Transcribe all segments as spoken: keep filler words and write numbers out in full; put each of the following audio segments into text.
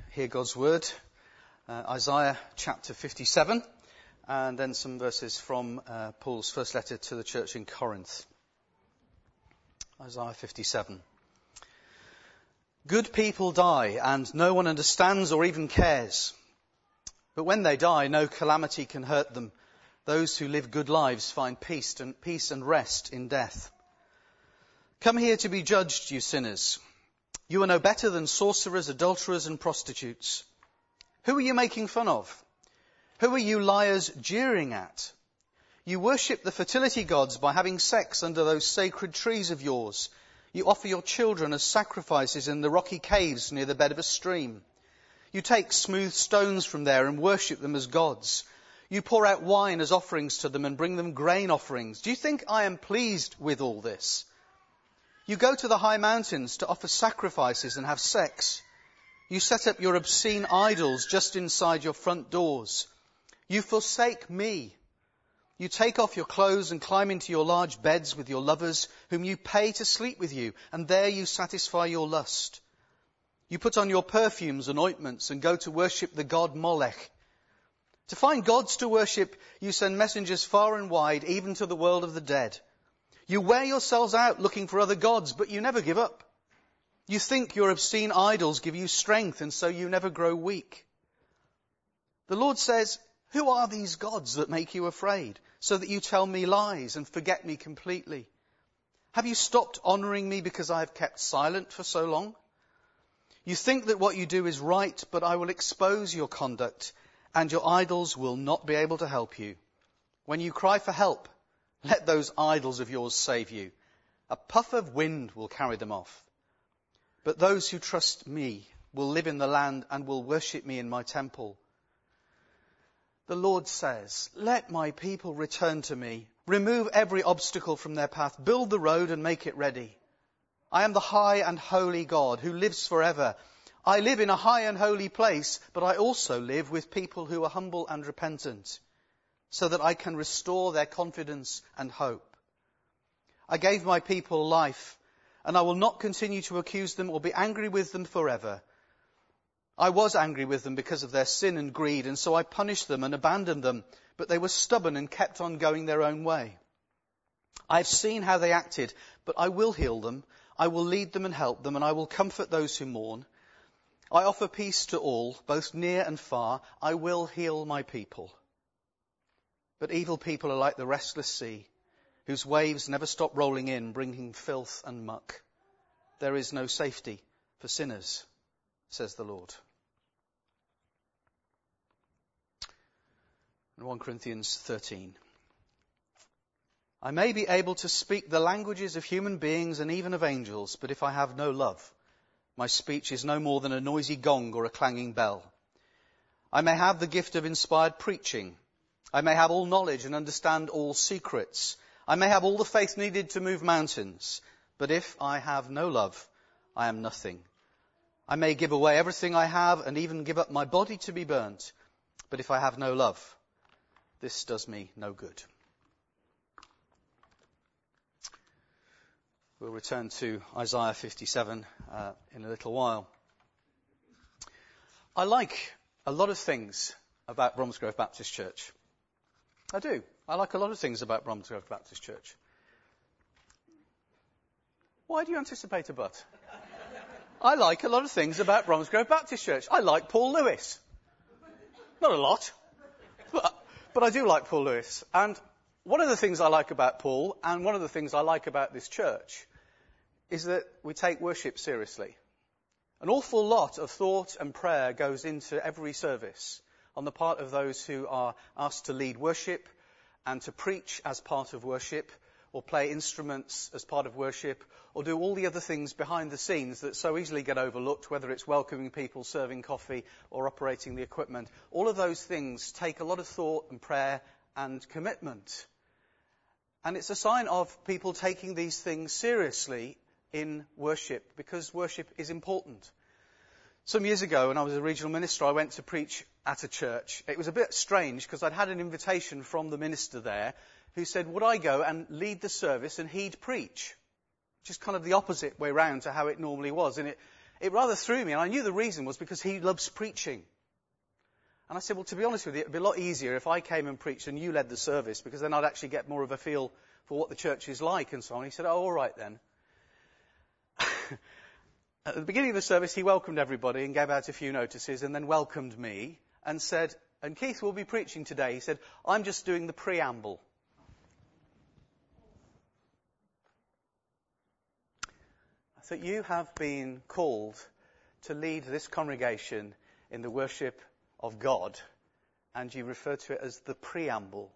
hear God's word. Uh, Isaiah chapter fifty-seven, and then some verses from uh, Paul's first letter to the church in Corinth. Isaiah fifty-seven. Good people die, and no one understands or even cares. But when they die, no calamity can hurt them. Those who live good lives find peace and peace and rest in death. Come here to be judged, you sinners. You are no better than sorcerers, adulterers, and prostitutes. Who are you making fun of? Who are you liars jeering at? You worship the fertility gods by having sex under those sacred trees of yours. You offer your children as sacrifices in the rocky caves near the bed of a stream. You take smooth stones from there and worship them as gods. You pour out wine as offerings to them and bring them grain offerings. Do you think I am pleased with all this? You go to the high mountains to offer sacrifices and have sex. You set up your obscene idols just inside your front doors. You forsake me. You take off your clothes and climb into your large beds with your lovers, whom you pay to sleep with you, and there you satisfy your lust. You put on your perfumes and ointments and go to worship the god Molech. To find gods to worship, you send messengers far and wide, even to the world of the dead. You wear yourselves out looking for other gods, but you never give up. You think your obscene idols give you strength, and so you never grow weak. The Lord says, who are these gods that make you afraid, so that you tell me lies and forget me completely? Have you stopped honouring me because I have kept silent for so long? You think that what you do is right, but I will expose your conduct, and your idols will not be able to help you. When you cry for help, let those idols of yours save you. A puff of wind will carry them off. But those who trust me will live in the land and will worship me in my temple. The Lord says, let my people return to me. Remove every obstacle from their path. Build the road and make it ready. I am the high and holy God who lives forever. I live in a high and holy place, but I also live with people who are humble and repentant, so that I can restore their confidence and hope. I gave my people life, and I will not continue to accuse them or be angry with them forever. I was angry with them because of their sin and greed, and so I punished them and abandoned them, but they were stubborn and kept on going their own way. I have seen how they acted, but I will heal them. I will lead them and help them, and I will comfort those who mourn. I offer peace to all, both near and far. I will heal my people. But evil people are like the restless sea, whose waves never stop rolling in, bringing filth and muck. There is no safety for sinners, says the Lord. In First Corinthians thirteen. I may be able to speak the languages of human beings and even of angels, but if I have no love, my speech is no more than a noisy gong or a clanging bell. I may have the gift of inspired preaching. I may have all knowledge and understand all secrets. I may have all the faith needed to move mountains. But if I have no love, I am nothing. I may give away everything I have and even give up my body to be burnt. But if I have no love, this does me no good. We'll return to Isaiah fifty-seven uh, in a little while. I like a lot of things about Bromsgrove Baptist Church. I do. I like a lot of things about Bromsgrove Baptist Church. Why do you anticipate a but? I like a lot of things about Bromsgrove Baptist Church. I like Paul Lewis. Not a lot, but, but I do like Paul Lewis. And one of the things I like about Paul, and one of the things I like about this church, is that we take worship seriously. An awful lot of thought and prayer goes into every service on the part of those who are asked to lead worship and to preach as part of worship, or play instruments as part of worship, or do all the other things behind the scenes that so easily get overlooked, whether it's welcoming people, serving coffee, or operating the equipment. All of those things take a lot of thought and prayer and commitment. And it's a sign of people taking these things seriously in worship, because worship is important. Some years ago, when I was a regional minister, I went to preach at a church. It was a bit strange because I'd had an invitation from the minister there who said, would I go and lead the service and he'd preach? Which is kind of the opposite way round to how it normally was. And it, it rather threw me, and I knew the reason was because he loves preaching. And I said, well, to be honest with you, it would be a lot easier if I came and preached and you led the service, because then I'd actually get more of a feel for what the church is like and so on. He said, oh, all right then. At the beginning of the service, he welcomed everybody and gave out a few notices and then welcomed me and said, and Keith will be preaching today. He said, I'm just doing the preamble. I thought, you have been called to lead this congregation in the worship of God, and you refer to it as the preamble.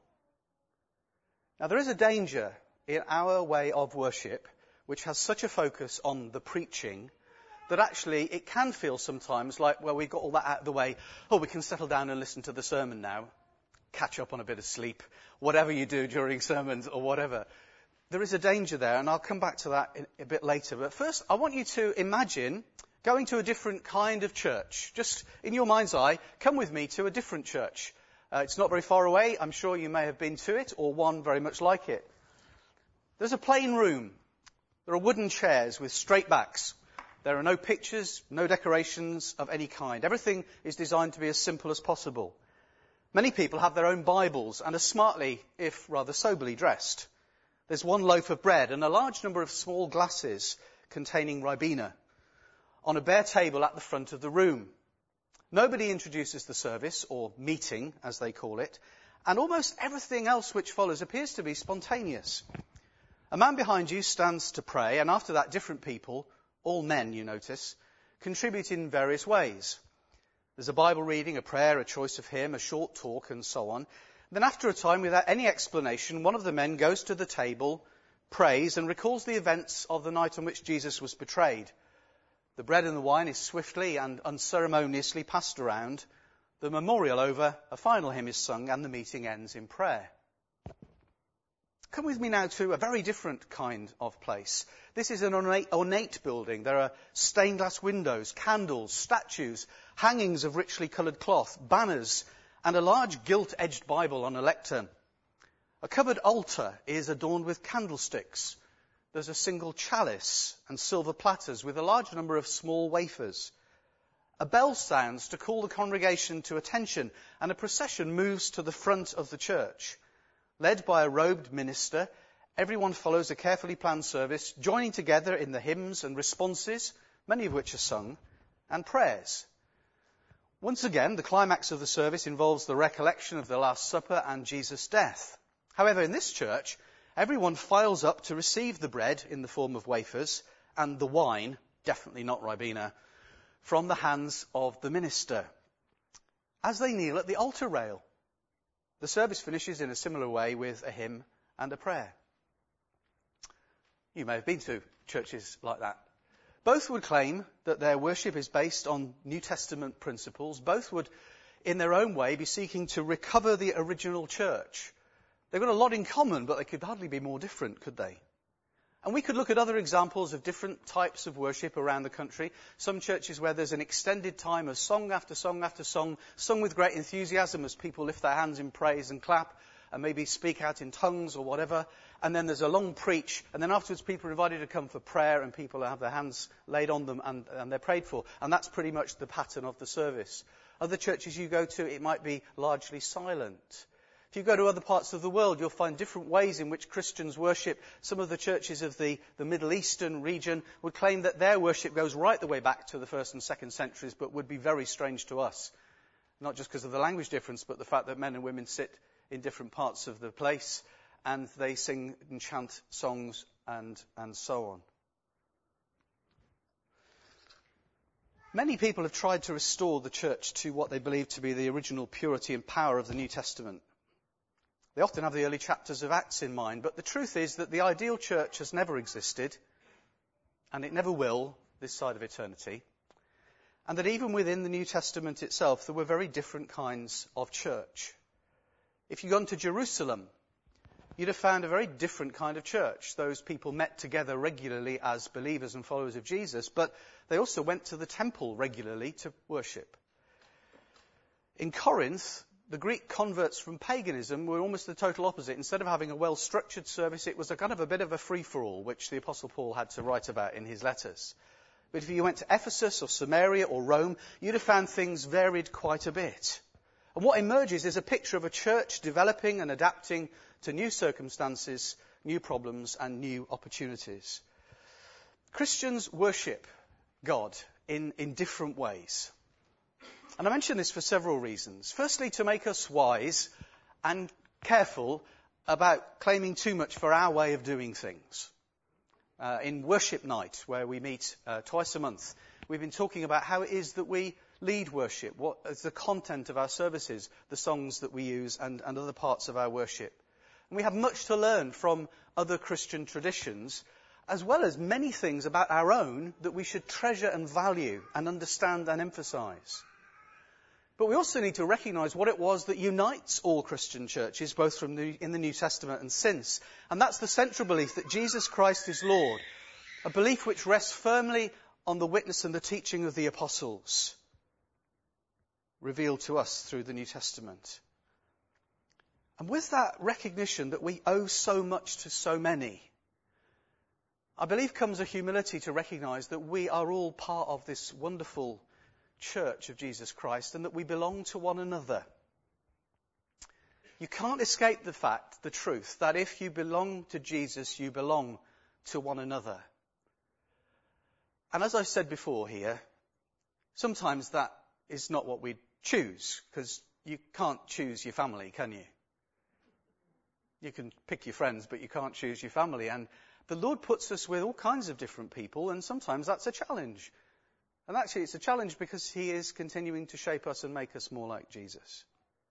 Now, there is a danger in our way of worship, which has such a focus on the preaching, that actually it can feel sometimes like, well, we've got all that out of the way. Oh, we can settle down and listen to the sermon now. Catch up on a bit of sleep. Whatever you do during sermons or whatever. There is a danger there, and I'll come back to that in, a bit later. But first, I want you to imagine going to a different kind of church. Just in your mind's eye, come with me to a different church. Uh, it's not very far away. I'm sure you may have been to it, or one very much like it. There's a plain room. There are wooden chairs with straight backs. There are no pictures, no decorations of any kind. Everything is designed to be as simple as possible. Many people have their own Bibles and are smartly, if rather soberly, dressed. There's one loaf of bread and a large number of small glasses containing Ribena on a bare table at the front of the room. Nobody introduces the service, or meeting, as they call it, and almost everything else which follows appears to be spontaneous. A man behind you stands to pray, and after that, different people, all men, you notice, contribute in various ways. There's a Bible reading, a prayer, a choice of hymn, a short talk, and so on. Then after a time, without any explanation, one of the men goes to the table, prays, and recalls the events of the night on which Jesus was betrayed. The bread and the wine is swiftly and unceremoniously passed around. The memorial over, a final hymn is sung, and the meeting ends in prayer. Come with me now to a very different kind of place. This is an ornate, ornate building. There are stained glass windows, candles, statues, hangings of richly coloured cloth, banners, and a large gilt-edged Bible on a lectern. A covered altar is adorned with candlesticks. There's a single chalice and silver platters with a large number of small wafers. A bell sounds to call the congregation to attention, and a procession moves to the front of the church. Led by a robed minister, everyone follows a carefully planned service, joining together in the hymns and responses, many of which are sung, and prayers. Once again, the climax of the service involves the recollection of the Last Supper and Jesus' death. However, in this church, everyone files up to receive the bread in the form of wafers and the wine, definitely not Ribena, from the hands of the minister, as they kneel at the altar rail. The service finishes in a similar way with a hymn and a prayer. You may have been to churches like that. Both would claim that their worship is based on New Testament principles. Both would, in their own way, be seeking to recover the original church. They've got a lot in common, but they could hardly be more different, could they? And we could look at other examples of different types of worship around the country. Some churches where there's an extended time of song after song after song, sung with great enthusiasm as people lift their hands in praise and clap and maybe speak out in tongues or whatever. And then there's a long preach, and then afterwards people are invited to come for prayer, and people have their hands laid on them and, and they're prayed for. And that's pretty much the pattern of the service. Other churches you go to, it might be largely silent. If you go to other parts of the world, you'll find different ways in which Christians worship. Some of the churches of the, the Middle Eastern region would claim that their worship goes right the way back to the first and second centuries, but would be very strange to us. Not just because of the language difference, but the fact that men and women sit in different parts of the place and they sing and chant songs and, and so on. Many people have tried to restore the church to what they believe to be the original purity and power of the New Testament. They often have the early chapters of Acts in mind, but the truth is that the ideal church has never existed, and it never will this side of eternity, and that even within the New Testament itself, there were very different kinds of church. If you'd gone to Jerusalem, you'd have found a very different kind of church. Those people met together regularly as believers and followers of Jesus, but they also went to the temple regularly to worship. In Corinth, the Greek converts from paganism were almost the total opposite. Instead of having a well-structured service, it was a kind of a bit of a free-for-all, which the Apostle Paul had to write about in his letters. But if you went to Ephesus or Samaria or Rome, you'd have found things varied quite a bit. And what emerges is a picture of a church developing and adapting to new circumstances, new problems, and new opportunities. Christians worship God in, in different ways. And I mention this for several reasons. Firstly, to make us wise and careful about claiming too much for our way of doing things. Uh, in worship night, where we meet uh, twice a month, we've been talking about how it is that we lead worship, what is the content of our services, the songs that we use, and, and other parts of our worship. And we have much to learn from other Christian traditions, as well as many things about our own that we should treasure and value and understand and emphasize. But we also need to recognize what it was that unites all Christian churches, both from the, in the New Testament and since. And that's the central belief that Jesus Christ is Lord, a belief which rests firmly on the witness and the teaching of the apostles, revealed to us through the New Testament. And with that recognition that we owe so much to so many, I believe comes a humility to recognize that we are all part of this wonderful Church of Jesus Christ and that we belong to one another. You can't escape the fact, the truth, that if you belong to Jesus, you belong to one another. And as I said before here, sometimes that is not what we choose, because you can't choose your family, can you? You can pick your friends, but you can't choose your family. And the Lord puts us with all kinds of different people, and sometimes that's a challenge. And actually, it's a challenge because he is continuing to shape us and make us more like Jesus.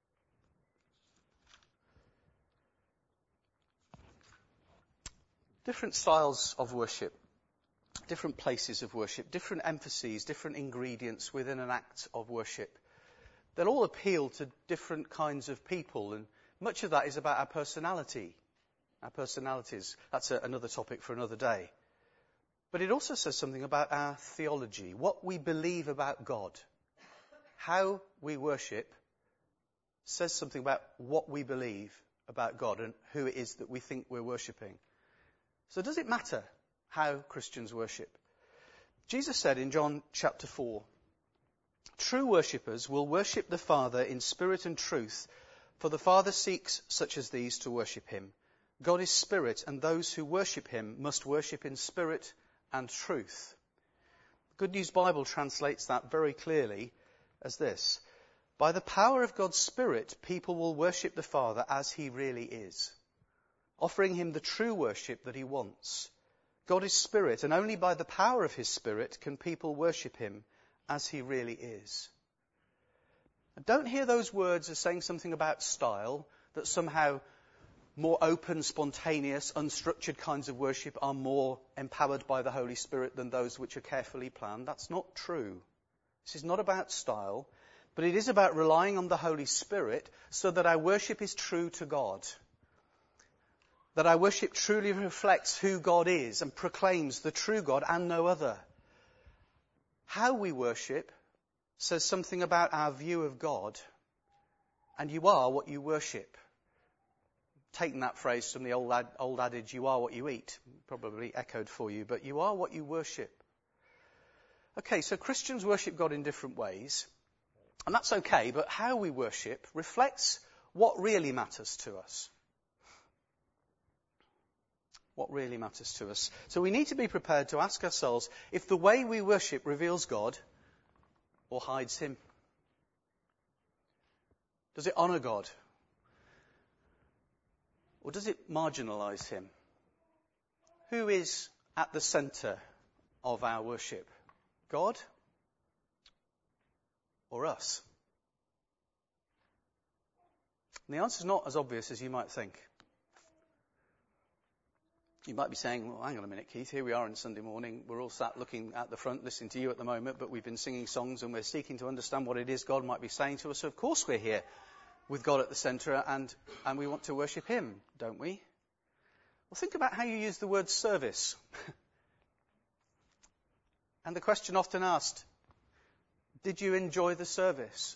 Different styles of worship, different places of worship, different emphases, different ingredients within an act of worship. They'll all appeal to different kinds of people, and much of that is about our personality, our personalities. That's a, another topic for another day. But it also says something about our theology, what we believe about God. How we worship says something about what we believe about God and who it is that we think we're worshipping. So does it matter how Christians worship? Jesus said in John chapter four, "True worshippers will worship the Father in spirit and truth, for the Father seeks such as these to worship him. God is spirit, and those who worship him must worship in spirit and truth." Good News Bible translates that very clearly as this: by the power of God's Spirit, people will worship the Father as he really is, offering him the true worship that he wants. God is Spirit, and only by the power of his Spirit can people worship him as he really is. Don't hear those words as saying something about style, that somehow more open, spontaneous, unstructured kinds of worship are more empowered by the Holy Spirit than those which are carefully planned. That's not true. This is not about style, but it is about relying on the Holy Spirit so that our worship is true to God. That our worship truly reflects who God is and proclaims the true God and no other. How we worship says something about our view of God, and you are what you worship. Taken that phrase from the old, ad, old adage, you are what you eat, probably echoed for you, but you are what you worship. Okay, so Christians worship God in different ways, and that's okay, but how we worship reflects what really matters to us. What really matters to us. So we need to be prepared to ask ourselves if the way we worship reveals God or hides him. Does it honour God? Or does it marginalise him? Who is at the centre of our worship? God or us? And the answer is not as obvious as you might think. You might be saying, well, hang on a minute, Keith, here we are on Sunday morning. We're all sat looking at the front, listening to you at the moment, but we've been singing songs and we're seeking to understand what it is God might be saying to us. So of course we're here with God at the centre, and, and we want to worship him, don't we? Well, think about how you use the word service. And the question often asked, did you enjoy the service?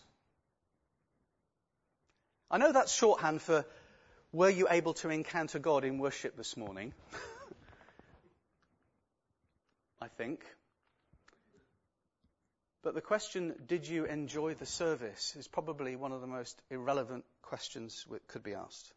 I know that's shorthand for, were you able to encounter God in worship this morning? I think. But the question, did you enjoy the service, is probably one of the most irrelevant questions that could be asked.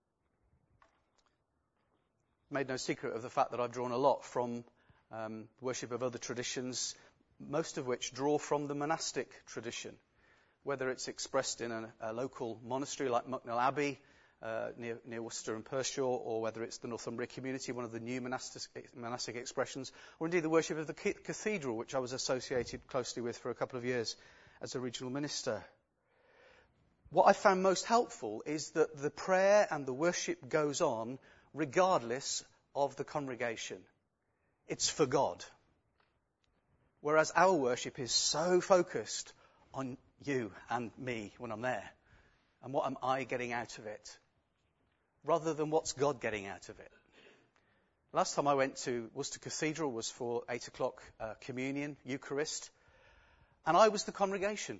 Made no secret of the fact that I've drawn a lot from um, worship of other traditions, most of which draw from the monastic tradition, whether it's expressed in a, a local monastery like Mucknell Abbey uh, near, near Worcester and Pershore, or whether it's the Northumbria community, one of the new monastic, monastic expressions, or indeed the worship of the cathedral, which I was associated closely with for a couple of years as a regional minister. What I found most helpful is that the prayer and the worship goes on regardless of the congregation. It's for God. Whereas our worship is so focused on you and me when I'm there. And what am I getting out of it? Rather than what's God getting out of it. Last time I went to Worcester Cathedral was for eight o'clock uh, communion, Eucharist. And I was the congregation.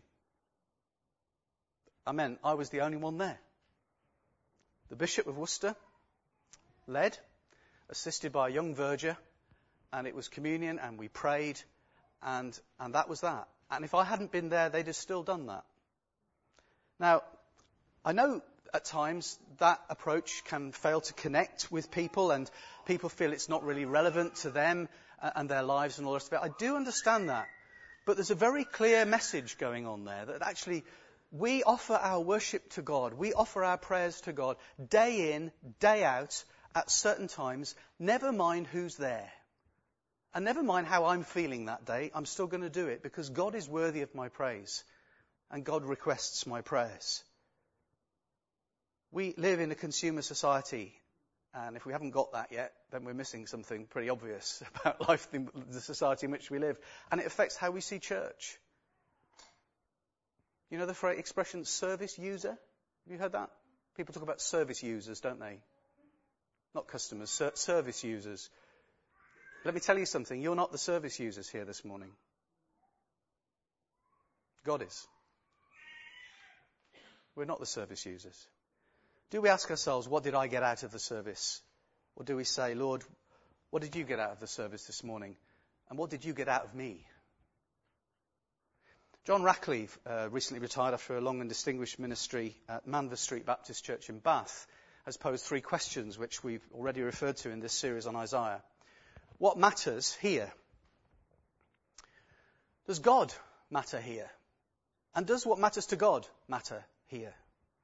I meant I was the only one there. The Bishop of Worcester led, assisted by a young verger, and it was communion, and we prayed, and and that was that. And if I hadn't been there, they'd have still done that. Now, I know at times that approach can fail to connect with people, and people feel it's not really relevant to them and their lives and all the rest of it. I do understand that. But there's a very clear message going on there that actually we offer our worship to God, we offer our prayers to God day in, day out, at certain times, never mind who's there. And never mind how I'm feeling that day, I'm still going to do it because God is worthy of my praise and God requests my prayers. We live in a consumer society, and if we haven't got that yet, then we're missing something pretty obvious about life, in the society in which we live, and it affects how we see church. You know the phrase, expression, service user? Have you heard that? People talk about service users, don't they? Not customers, ser- service users. Let me tell you something. You're not the service users here this morning. God is. We're not the service users. Do we ask ourselves, what did I get out of the service? Or do we say, Lord, what did you get out of the service this morning? And what did you get out of me? John Rackley uh, recently retired after a long and distinguished ministry at Manvers Street Baptist Church in Bath, has posed three questions which we've already referred to in this series on Isaiah. What matters here? Does God matter here? And does what matters to God matter here?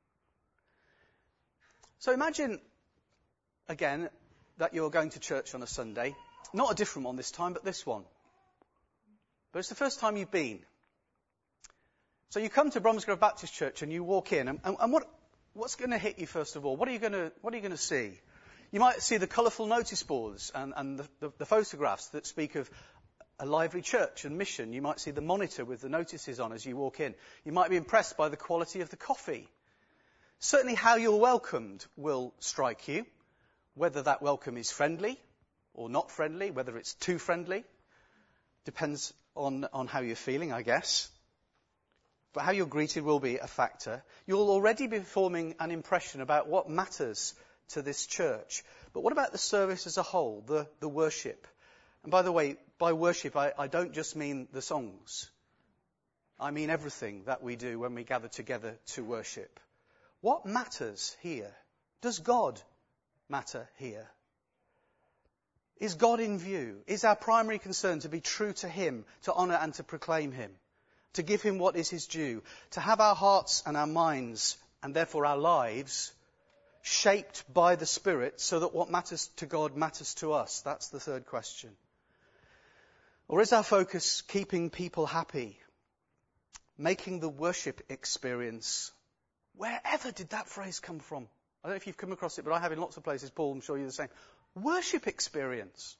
So imagine, again, that you're going to church on a Sunday. Not a different one this time, but this one. But it's the first time you've been. So you come to Bromsgrove Baptist Church and you walk in, and, and, and what, what's going to hit you first of all? What are you going to, what are you going to see? You might see the colourful notice boards and, and the, the, the photographs that speak of a lively church and mission. You might see the monitor with the notices on as you walk in. You might be impressed by the quality of the coffee. Certainly how you're welcomed will strike you, whether that welcome is friendly or not friendly, whether it's too friendly. Depends on, on how you're feeling, I guess. But how you're greeted will be a factor. You'll already be forming an impression about what matters to this church. But what about the service as a whole, the, the worship? And by the way, by worship, I, I don't just mean the songs. I mean everything that we do when we gather together to worship. What matters here? Does God matter here? Is God in view? Is our primary concern to be true to Him, to honour and to proclaim Him, to give Him what is His due, to have our hearts and our minds, and therefore our lives, shaped by the Spirit so that what matters to God matters to us? That's the third question. Or is our focus keeping people happy, making the worship experience? Wherever did that phrase come from? I don't know if you've come across it, but I have in lots of places. Paul, I'm sure you're the same. Worship experience.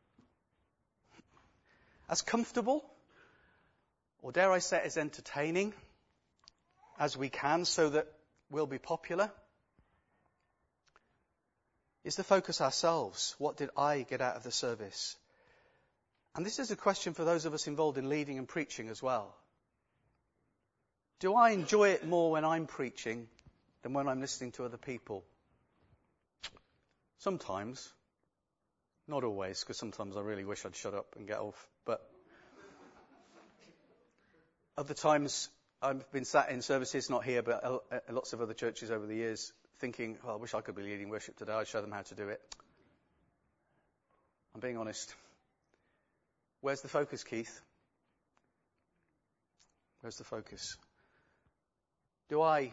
As comfortable, or dare I say as entertaining as we can so that we'll be popular. Is the focus ourselves? What did I get out of the service? And this is a question for those of us involved in leading and preaching as well. Do I enjoy it more when I'm preaching than when I'm listening to other people? Sometimes. Not always, because sometimes I really wish I'd shut up and get off. But Other times I've been sat in services, not here, but lots of other churches over the years, thinking, oh, I wish I could be leading worship today. I'd show them how to do it. I'm being honest. Where's the focus, Keith? Where's the focus? Do I,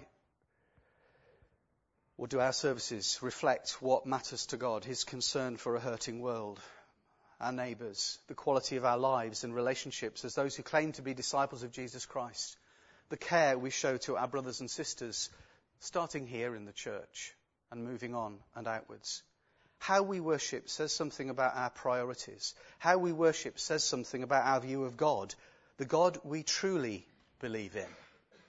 or do our services reflect what matters to God, his concern for a hurting world, our neighbours, the quality of our lives and relationships as those who claim to be disciples of Jesus Christ, the care we show to our brothers and sisters, starting here in the church and moving on and outwards? How we worship says something about our priorities. How we worship says something about our view of God, the God we truly believe in.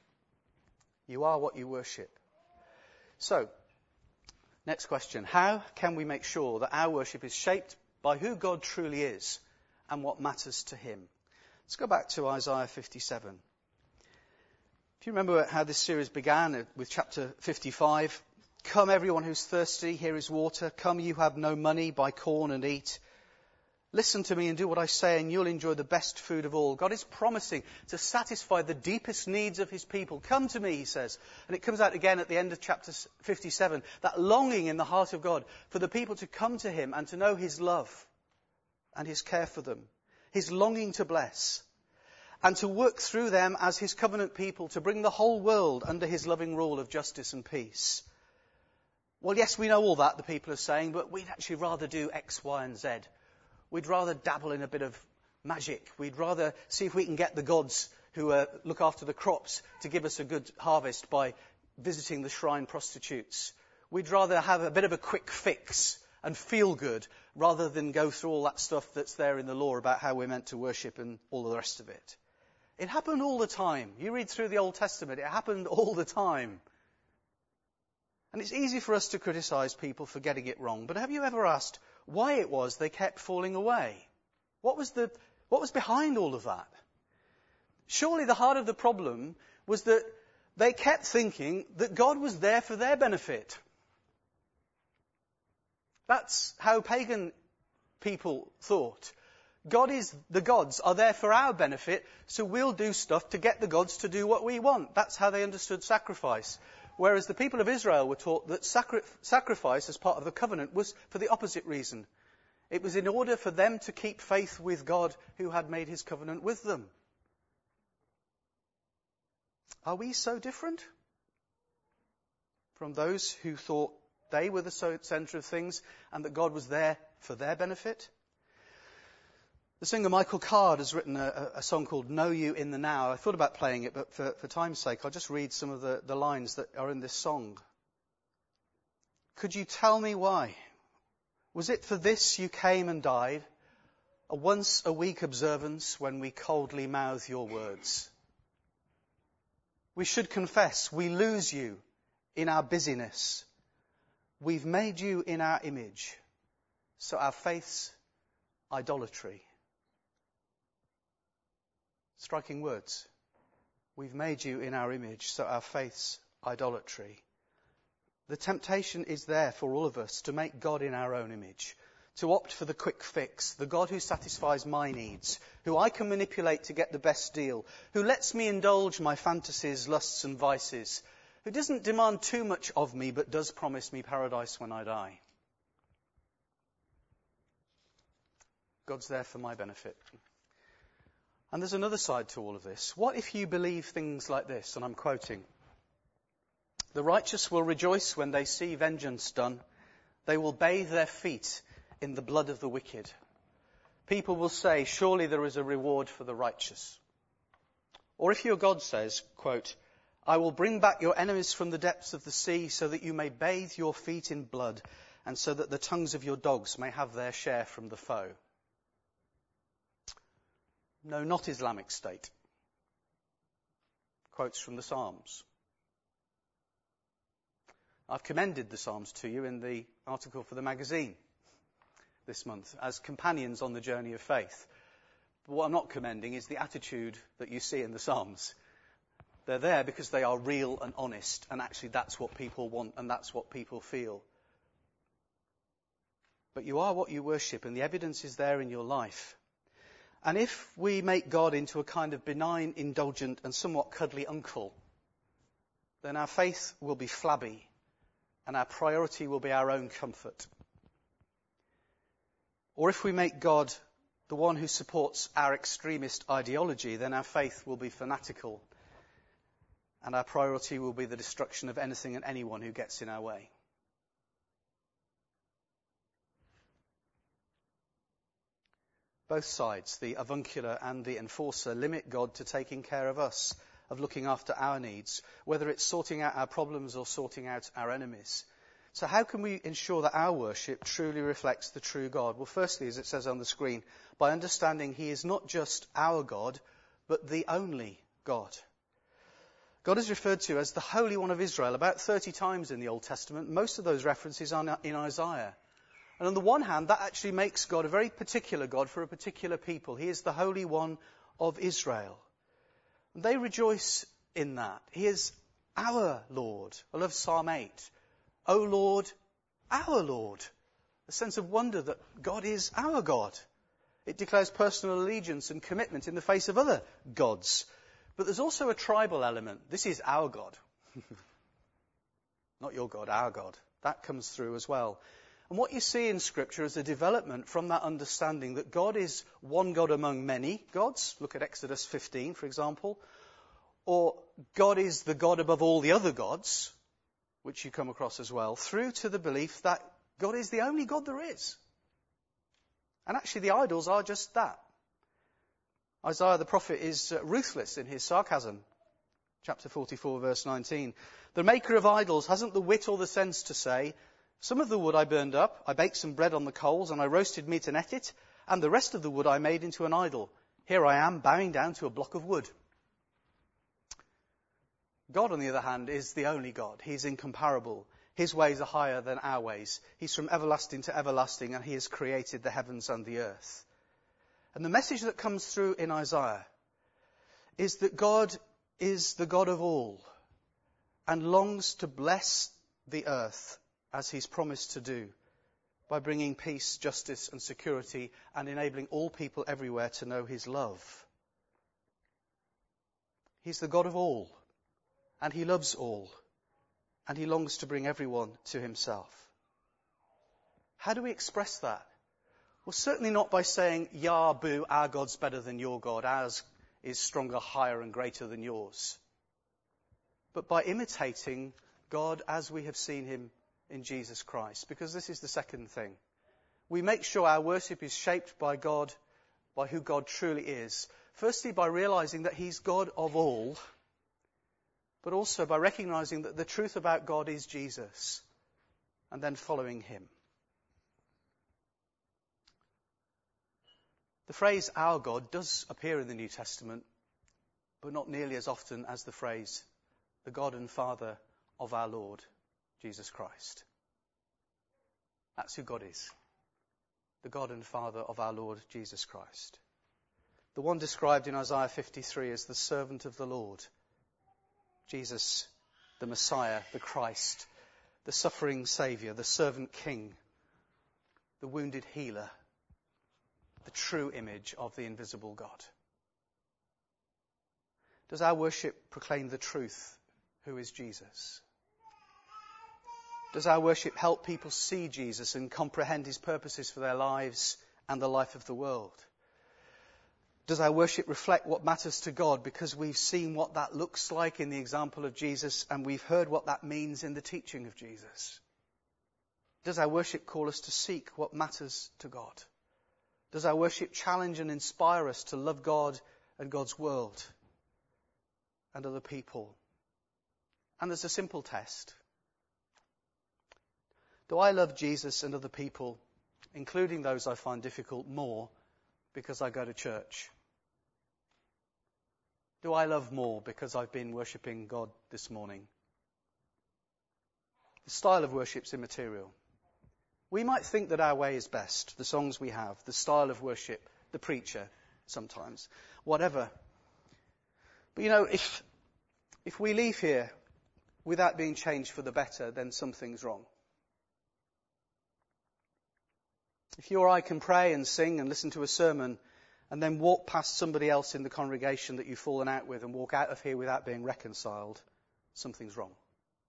You are what you worship. So, next question. How can we make sure that our worship is shaped by who God truly is and what matters to him? Let's go back to Isaiah fifty-seven. If you remember how this series began with chapter fifty-five, come everyone who's thirsty, here is water. Come you who have no money, buy corn and eat. Listen to me and do what I say and you'll enjoy the best food of all. God is promising to satisfy the deepest needs of his people. Come to me, he says. And it comes out again at the end of chapter fifty-seven. That longing in the heart of God for the people to come to him and to know his love and his care for them. His longing to bless and to work through them as his covenant people to bring the whole world under his loving rule of justice and peace. Well, yes, we know all that, the people are saying, but we'd actually rather do X, Y and Z. We'd rather dabble in a bit of magic. We'd rather see if we can get the gods who uh, look after the crops to give us a good harvest by visiting the shrine prostitutes. We'd rather have a bit of a quick fix and feel good rather than go through all that stuff that's there in the law about how we're meant to worship and all the rest of it. It happened all the time. You read through the Old Testament, it happened all the time. And it's easy for us to criticize people for getting it wrong, but have you ever asked why it was they kept falling away? What was the, what was behind all of that? Surely the heart of the problem was that they kept thinking that God was there for their benefit. That's how pagan people thought. God is, the gods are there for our benefit, so we'll do stuff to get the gods to do what we want. That's how they understood sacrifice. Whereas the people of Israel were taught that sacri- sacrifice as part of the covenant was for the opposite reason. It was in order for them to keep faith with God who had made his covenant with them. Are we so different from those who thought they were the centre of things and that God was there for their benefit? The singer Michael Card has written a, a song called Know You in the Now. I thought about playing it, but for, for time's sake, I'll just read some of the, the lines that are in this song. Could you tell me why? Was it for this you came and died? A once-a-week observance when we coldly mouth your words? We should confess we lose you in our busyness. We've made you in our image, so our faith's idolatry. Striking words. We've made you in our image, so our faith's idolatry. The temptation is there for all of us to make God in our own image, to opt for the quick fix, the God who satisfies my needs, who I can manipulate to get the best deal, who lets me indulge my fantasies, lusts and vices, who doesn't demand too much of me but does promise me paradise when I die. God's there for my benefit. And there's another side to all of this. What if you believe things like this? And I'm quoting. The righteous will rejoice when they see vengeance done. They will bathe their feet in the blood of the wicked. People will say, surely there is a reward for the righteous. Or if your God says, quote, I will bring back your enemies from the depths of the sea so that you may bathe your feet in blood and so that the tongues of your dogs may have their share from the foe. No, not Islamic State. Quotes from the Psalms. I've commended the Psalms to you in the article for the magazine this month as companions on the journey of faith. But what I'm not commending is the attitude that you see in the Psalms. They're there because they are real and honest, and actually that's what people want and that's what people feel. But you are what you worship, and the evidence is there in your life. And if we make God into a kind of benign, indulgent and somewhat cuddly uncle, then our faith will be flabby and our priority will be our own comfort. Or if we make God the one who supports our extremist ideology, then our faith will be fanatical and our priority will be the destruction of anything and anyone who gets in our way. Both sides, the avuncular and the enforcer, limit God to taking care of us, of looking after our needs, whether it's sorting out our problems or sorting out our enemies. So how can we ensure that our worship truly reflects the true God? Well, firstly, as it says on the screen, by understanding he is not just our God, but the only God. God is referred to as the Holy One of Israel about thirty times in the Old Testament. Most of those references are in Isaiah. And on the one hand, that actually makes God a very particular God for a particular people. He is the Holy One of Israel. And they rejoice in that. He is our Lord. I love Psalm eight. O Lord, our Lord. A sense of wonder that God is our God. It declares personal allegiance and commitment in the face of other gods. But there's also a tribal element. This is our God. Not your God, our God. That comes through as well. And what you see in Scripture is a development from that understanding that God is one God among many gods. Look at Exodus fifteen, for example. Or God is the God above all the other gods, which you come across as well, through to the belief that God is the only God there is. And actually the idols are just that. Isaiah the prophet is ruthless in his sarcasm. Chapter forty-four, verse nineteen. The maker of idols hasn't the wit or the sense to say, some of the wood I burned up, I baked some bread on the coals, and I roasted meat and ate it, and the rest of the wood I made into an idol. Here I am, bowing down to a block of wood. God, on the other hand, is the only God. He's incomparable. His ways are higher than our ways. He's from everlasting to everlasting, and he has created the heavens and the earth. And the message that comes through in Isaiah is that God is the God of all, and longs to bless the earth as he's promised to do, by bringing peace, justice and security and enabling all people everywhere to know his love. He's the God of all, and he loves all, and he longs to bring everyone to himself. How do we express that? Well, certainly not by saying, Yah, boo, our God's better than your God, ours is stronger, higher and greater than yours. But by imitating God as we have seen him in Jesus Christ, because this is the second thing. We make sure our worship is shaped by God, by who God truly is. Firstly, by realizing that he's God of all, but also by recognizing that the truth about God is Jesus, and then following him. The phrase our God does appear in the New Testament, but not nearly as often as the phrase the God and Father of our Lord Jesus Christ. That's who God is. The God and Father of our Lord Jesus Christ. The one described in Isaiah fifty-three as the servant of the Lord. Jesus, the Messiah, the Christ, the suffering Saviour, the servant King, the wounded healer, the true image of the invisible God. Does our worship proclaim the truth, who is Jesus? Does our worship help people see Jesus and comprehend his purposes for their lives and the life of the world? Does our worship reflect what matters to God because we've seen what that looks like in the example of Jesus and we've heard what that means in the teaching of Jesus? Does our worship call us to seek what matters to God? Does our worship challenge and inspire us to love God and God's world and other people? And there's a simple test. Do I love Jesus and other people, including those I find difficult, more because I go to church? Do I love more because I've been worshipping God this morning? The style of worship's immaterial. We might think that our way is best, the songs we have, the style of worship, the preacher, sometimes, whatever. But you know, if if we leave here without being changed for the better, then something's wrong. If you or I can pray and sing and listen to a sermon and then walk past somebody else in the congregation that you've fallen out with and walk out of here without being reconciled, something's wrong.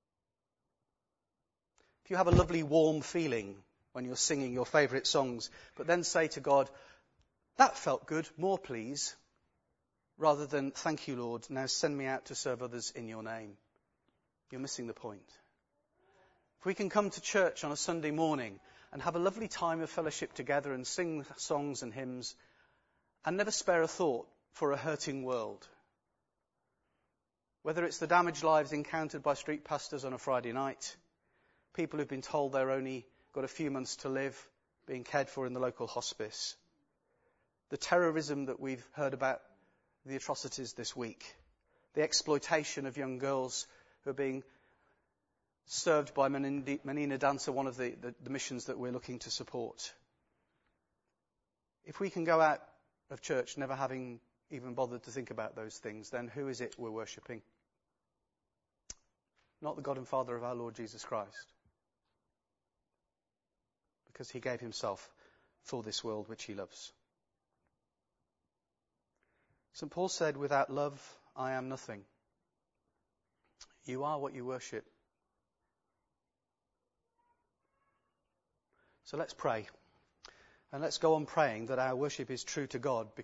If you have a lovely warm feeling when you're singing your favourite songs, but then say to God, that felt good, more please, rather than, thank you, Lord, now send me out to serve others in your name, you're missing the point. If we can come to church on a Sunday morning and have a lovely time of fellowship together and sing songs and hymns and never spare a thought for a hurting world, whether it's the damaged lives encountered by street pastors on a Friday night, people who've been told they're only got a few months to live, being cared for in the local hospice, the terrorism that we've heard about, the atrocities this week, the exploitation of young girls who are being served by Menina Dancer, one of the, the, the missions that we're looking to support. If we can go out of church never having even bothered to think about those things, then who is it we're worshipping? Not the God and Father of our Lord Jesus Christ. Because he gave himself for this world which he loves. Saint Paul said, without love, I am nothing. You are what you worship. So let's pray. And let's go on praying that our worship is true to God,